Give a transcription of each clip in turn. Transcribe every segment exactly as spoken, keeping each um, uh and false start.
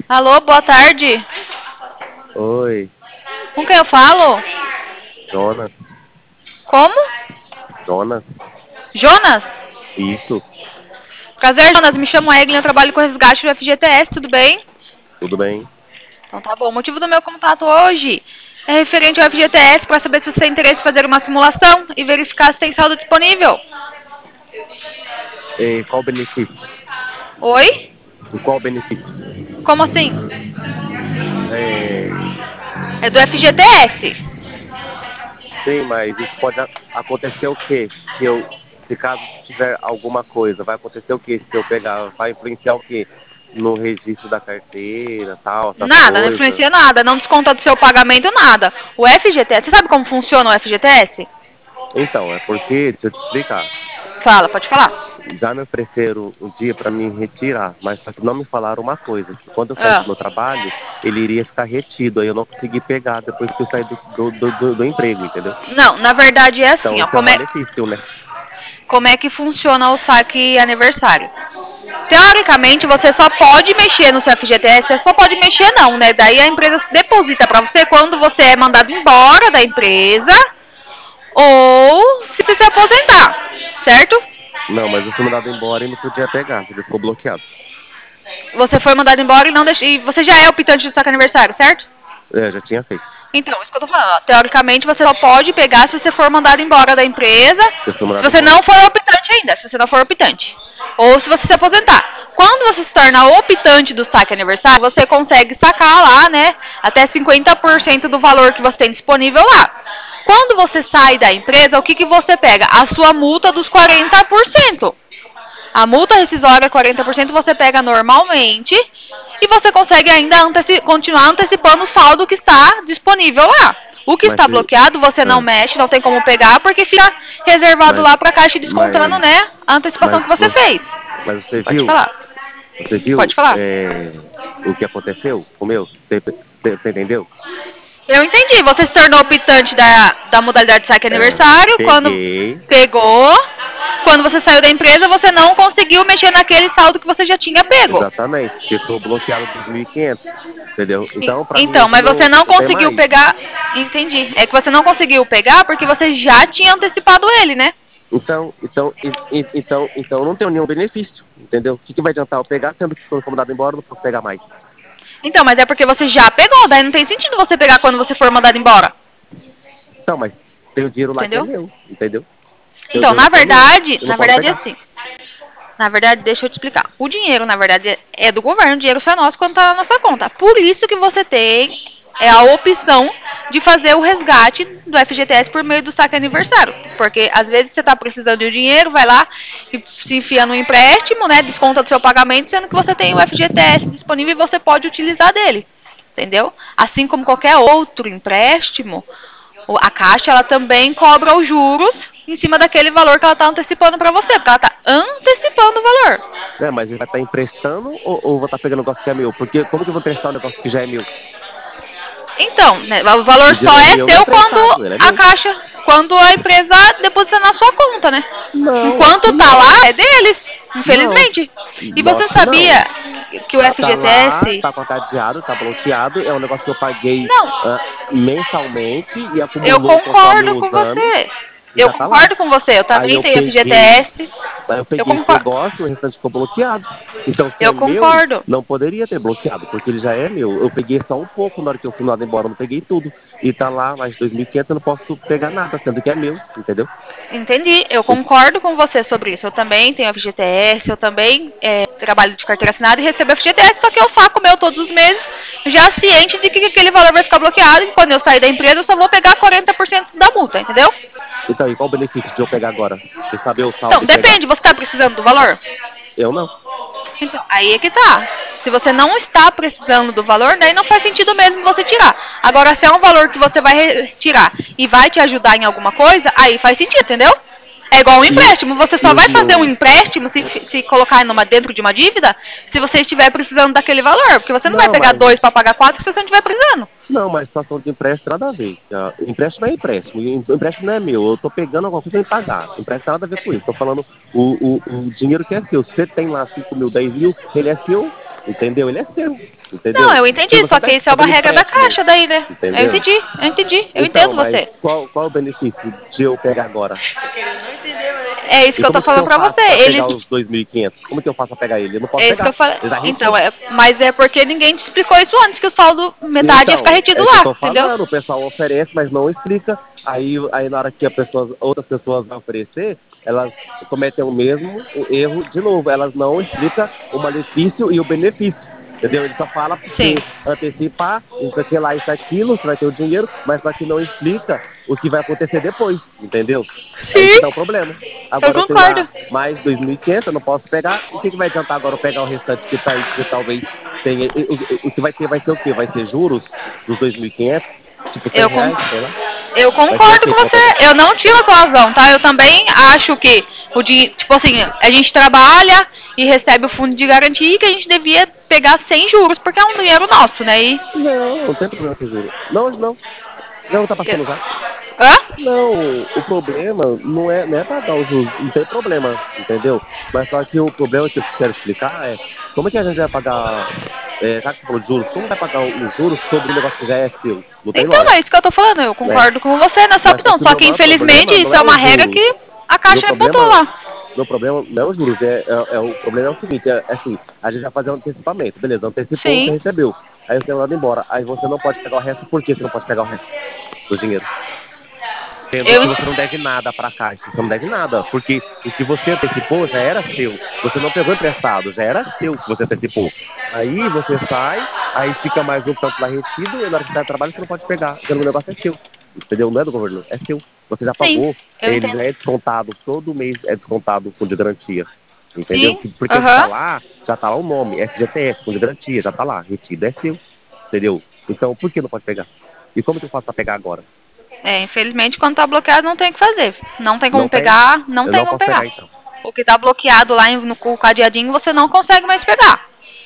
Alô, boa tarde. Oi, Com quem eu falo? Jonas, Como? Jonas, Jonas? isso, Prazer, Jonas. Me chamo Eglin, eu trabalho com resgate do F G T S, tudo bem? tudo bem? Então tá bom. O motivo do meu contato hoje é referente ao F G T S para saber se você tem interesse em fazer uma simulação e verificar se tem saldo disponível. E qual o benefício? Oi? E qual o benefício? Como assim? É, É do F G T S. sim, mas isso pode a- acontecer o quê? Se eu, se caso tiver alguma coisa, vai acontecer o quê? Se eu pegar, vai influenciar o quê? No registro da carteira, tal, essas Nada, não coisas. influencia nada, não desconta do seu pagamento nada. O F G T S, você sabe como funciona o F G T S? Então, é porque, deixa eu te explicar. Fala, pode falar. Já me ofereceram um dia para me retirar, mas só que não me falaram uma coisa, que quando eu saísse Ah. do meu trabalho, ele iria ficar retido, aí eu não consegui pegar depois que eu saí do, do, do, do- do emprego, entendeu? Não, na verdade é Então assim, ó. isso é um Como é, malefício, né? como é que funciona o saque aniversário? Teoricamente, você só pode mexer no seu F G T S, você só pode mexer não, né? Daí a empresa deposita para você quando você é mandado embora da empresa ou se você se aposentar, certo? Não, mas eu fui mandado embora e não podia pegar, ele ficou bloqueado. Você foi mandado embora e não deixa, e você já é optante do saque aniversário, certo? É, já tinha feito. Então, isso que eu tô falando. Ó. Teoricamente, você só pode pegar se você for mandado embora da empresa, Eu fui se mandado você embora. não for optante ainda, se você não for optante. Ou se você se aposentar. Quando você se torna optante do saque aniversário, você consegue sacar lá, né, até cinquenta por cento do valor que você tem disponível lá. Quando você sai da empresa, o que, que você pega? A sua multa dos quarenta por cento. A multa rescisória, quarenta por cento, você pega normalmente e você consegue ainda anteci continuar antecipando o saldo que está disponível lá. O que Mas está você. bloqueado, você não Ah, mexe, não tem como pegar, porque fica reservado mas, lá para a caixa descontando, mas, né, a antecipação mas, que você você, fez. mas você Pode viu? falar. Você viu Pode falar. é, o que aconteceu com o meu? Você, você, você entendeu? Eu entendi. Você se tornou optante da, da modalidade de saque É, aniversário quando peguei. pegou. Quando você saiu da empresa, você não conseguiu mexer naquele saldo que você já tinha pego. Exatamente, ficou bloqueado dois mil e quinhentos, entendeu? E- Então, pra mim, Então, hoje mas você não, não não tem conseguiu mais. pegar. Entendi. É que você não conseguiu pegar porque você já tinha antecipado ele, né? Então, então, e- e- então, então, eu não tenho nenhum benefício, entendeu? O que, que vai adiantar eu pegar, sendo que quando for mandado embora eu não posso pegar mais? Então, mas é porque você já pegou, daí não tem sentido você pegar quando você for mandado embora. Então, mas tem o dinheiro lá que é Entendeu? meu, entendeu? Tem o Então, dinheiro na que é meu, verdade, eu não na posso verdade é pegar. assim. Na verdade, deixa eu te explicar. O dinheiro, na verdade, é do governo, o dinheiro só é nosso quando tá na nossa conta. Por isso que você tem é a opção de fazer o resgate do F G T S por meio do saque aniversário. Porque às vezes você está precisando de dinheiro, vai lá e se enfia no empréstimo, né? Desconta do seu pagamento, sendo que você tem o F G T S disponível e você pode utilizar dele. Entendeu? Assim como qualquer outro empréstimo, a Caixa ela também cobra os juros em cima daquele valor que ela está antecipando para você, porque ela está antecipando o valor. É, mas ele vai estar emprestando ou, ou vou estar pegando um negócio que é meu? Porque como que eu vou emprestar um negócio que já é meu? Então, né, o valor O dinheiro só é é meu, não é seu quando emprestado, ele é a meu. Caixa, quando a empresa deposita na sua conta, né? Não, acho Enquanto que tá não. lá, é deles, Não, infelizmente. E não, você acho que sabia não. que o Tá lá, F G T S... tá cadeado, tá bloqueado, é um negócio que eu paguei Não, ah, mensalmente e eu acumulou conforme concordo com os anos você. e Eu já tá lá. concordo com você. Eu Aí também eu tenho peguei, F G T S. aí eu Eu peguei esse concordo. negócio, o restante ficou bloqueado. Então, se Eu é meu, concordo. não poderia ter bloqueado, porque ele já é meu. Eu peguei só um pouco na hora que eu fui mandado embora, eu não peguei tudo. E tá lá, mais de dois mil e quinhentos, eu não posso pegar nada, sendo que é meu, entendeu? Entendi, eu concordo com você sobre isso. Eu também tenho F G T S, eu também é, trabalho de carteira assinada e recebo F G T S, só que eu saco o meu todos os meses, já ciente de que aquele valor vai ficar bloqueado e quando eu sair da empresa eu só vou pegar quarenta por cento da multa, entendeu? Então, e qual o benefício de eu pegar agora? De saber o saldo Então, e pegar? depende, você está precisando do valor? Eu não. Então, aí é que tá. Se você não está precisando do valor, daí não faz sentido mesmo você tirar. Agora, se é um valor que você vai retirar e vai te ajudar em alguma coisa, aí faz sentido, entendeu? É igual um E o, empréstimo. Você e só o, vai e fazer um o... empréstimo se, se colocar numa, dentro de uma dívida se você estiver precisando daquele valor. Porque você não vai Não, pegar mas dois para pagar quatro se você não estiver precisando. Não, mas situação de empréstimo nada a ver. Ah, empréstimo é empréstimo. E o empréstimo não é meu. Eu tô pegando alguma coisa pra me pagar. Empréstimo não tem nada a ver com isso. Tô falando o, o, o dinheiro que é seu. Se você tem lá cinco mil, dez mil, ele é seu. Entendeu? Ele é seu. Entendeu? Não, eu Se entendi, você só tá que isso é uma fazendo regra da empréstimo, Caixa daí, né? Eu entendeu? entendi, eu entendi, eu Então, entendo mas você. qual, qual é o benefício de eu pegar agora? É isso E que eu tô como que falando eu pra faço você. pra Eles. pegar os dois mil e quinhentos? Como que eu faço pra pegar ele? Eu não posso É isso que eu pegar. falei. Ele tá Então, retido. é, mas é porque ninguém te explicou isso antes, que o saldo metade ia ficar Então, retido é isso que eu lá, tô entendeu? falando. O pessoal oferece, mas não explica. Aí, aí na hora que a pessoa, outras pessoas vão oferecer, elas cometem o mesmo erro de novo. Elas não explicam o malefício e o benefício. Entendeu? Ele só fala pra Sim. você antecipar, isso aqui lá, isso aquilo, você vai ter o dinheiro, mas só que não explica o que vai acontecer depois, entendeu? É aí que Sim, tá o problema. eu Agora eu tenho lá concordo. mais dois mil e quinhentos, eu não posso pegar. O que, que vai adiantar agora eu pegar o restante que tá aí, que talvez tenha. O, o, o que vai ter vai ser o quê? Vai ser juros dos dois mil e quinhentos? Tipo cem Eu, con reais, sei lá. eu Vai ser o concordo quê com que vai pagar? você. Eu não tiro a sua razão, tá? Eu também acho que o dinheiro, tipo assim, a gente trabalha e recebe o fundo de garantia que a gente devia pegar sem juros, porque é um dinheiro nosso, né? E, Não, não tem problema com juro. Não, não. Não, tá passando já. hã? Não, o problema não é, não é pagar os juros, não tem problema, entendeu? Mas só que o problema que eu quero explicar é como é que a gente vai pagar, é, já que você falou de juros, como vai pagar os juros sobre um negócio que já é seu? Não tem Então, é lógica, isso que eu tô falando. Eu né? concordo com você nessa Mas só opção. que o Só meu que, maior infelizmente, problema não isso é é os uma regra juros. que a O meu Caixa botou problema, lá. meu problema não é os juros, é, é, é o problema é o seguinte, é, é assim, a gente vai fazer um antecipamento, beleza, antecipou, você Sim. recebeu, aí você é mandado embora, aí você não pode pegar o resto, por que você não pode pegar o resto do dinheiro? Sendo Eu, que você não deve nada para a Caixa, você não deve nada, porque o que você antecipou já era seu, você não pegou emprestado, já era seu que você antecipou. Aí você sai, aí fica mais um tanto lá retido, e na hora que sai do trabalho você não pode pegar, porque o negócio é seu, entendeu? Não é do governo, é seu. Você já sim, pagou, eu ele entendo. já é descontado, todo mês é descontado o fundo de garantia, entendeu? Sim, Porque ele está aham. lá, já está lá o nome, F G T S, fundo de garantia, já está lá, retido, é seu, entendeu? Então por que não pode pegar? E como que eu faço para pegar agora? É, infelizmente, quando tá bloqueado, não tem o que fazer. Não tem como Não tem? pegar, não Eu tem não como posso pegar. pegar então. O que tá bloqueado lá no com o cadeadinho, você não consegue mais pegar.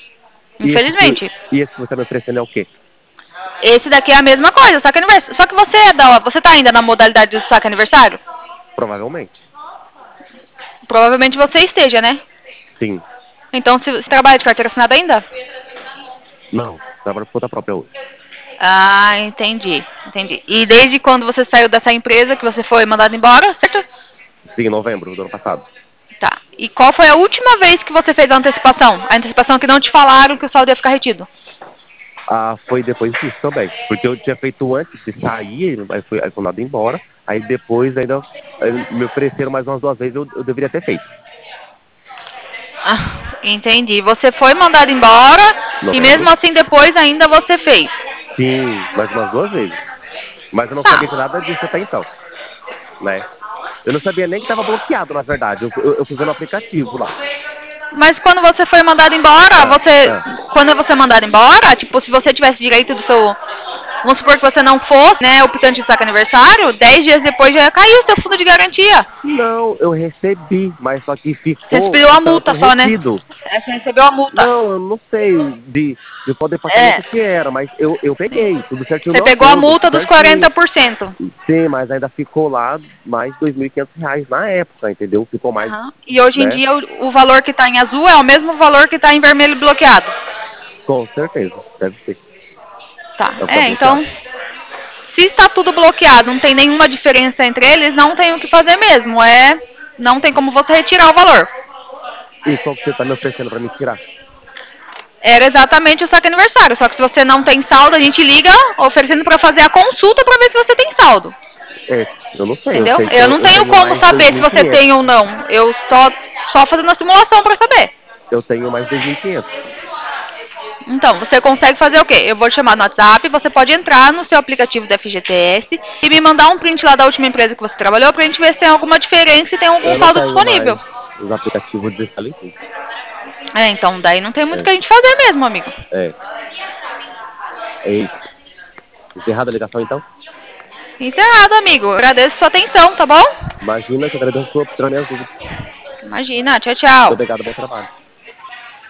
E esse que, Infelizmente. e esse que você está me oferecendo é o quê? Esse daqui é a mesma coisa, saque aniversário. Só que você é da, você tá ainda na modalidade do saque aniversário? Provavelmente. Provavelmente você esteja, né? Sim. Então, se você trabalha de carteira assinada ainda? Não. Trabalho por conta própria hoje. Ah, entendi, entendi. E desde quando você saiu dessa empresa que você foi mandado embora, certo? Sim, em novembro do ano passado. Tá. E qual foi a última vez que você fez a antecipação? A antecipação que não te falaram que o saldo ia ficar retido? Ah, foi depois disso também. Porque eu tinha feito antes de sair, aí fui, aí fui mandado embora. Aí depois ainda aí me ofereceram mais umas duas vezes, eu, eu deveria ter feito. Ah, entendi. Você foi mandado embora e mesmo Novembro. assim depois ainda você fez. Sim, mais umas duas vezes. Mas eu não Tá. sabia de nada disso até então, né? Eu não sabia nem que estava bloqueado, na verdade. Eu, eu, eu fui ver no aplicativo lá. Mas quando você foi mandado embora, Ah, você. ah. Quando você é mandado embora, tipo, se você tivesse direito do seu. Vamos supor que você não fosse, né, optante de saque aniversário, dez dias depois já ia cair o seu fundo de garantia. Não, eu recebi, mas só que Você ficou recebeu um a tanto multa só, né? retido. É, você recebeu a multa. Não, eu não sei de, de qual É. departamento que era, mas eu, eu peguei, tudo certinho Você no pegou a acordo, multa tudo dos certinho. quarenta por cento. Sim, mas ainda ficou lá mais dois mil e quinhentos reais na época, entendeu? Ficou mais, Uhum. E hoje em né? dia o, o valor que está em azul é o mesmo valor que está em vermelho bloqueado. Com certeza, deve ser. Tá. É o que tá É, então, bloqueado. se está tudo bloqueado, não tem nenhuma diferença entre eles, não tem o que fazer mesmo. É, não tem como você retirar o valor. E qual que você tá me oferecendo pra me tirar? Era exatamente o saque aniversário, só que se você não tem saldo, a gente liga oferecendo para fazer a consulta para ver se você tem saldo. É, eu não sei, eu Entendeu? sei que Eu eu, não eu tenho tenho como mais saber se você dois mil e quinhentos. tem ou não. Eu só só fazendo a simulação para saber. Eu tenho mais dois mil e quinhentos. Então, você consegue fazer o quê? Eu vou te chamar no WhatsApp, você pode entrar no seu aplicativo do F G T S e me mandar um print lá da última empresa que você trabalhou pra gente ver se tem alguma diferença e tem algum Eu não saldo tenho mais disponível. os aplicativos de tudo. É, então daí não tem muito o É, que a gente fazer mesmo, amigo. é, é isso. Encerrada a ligação então? Encerrado, amigo. Agradeço sua atenção, tá bom? Imagina que eu agradeço por tirar minhas dúvidas. Imagina. Tchau, Muito tchau. obrigado, bom trabalho.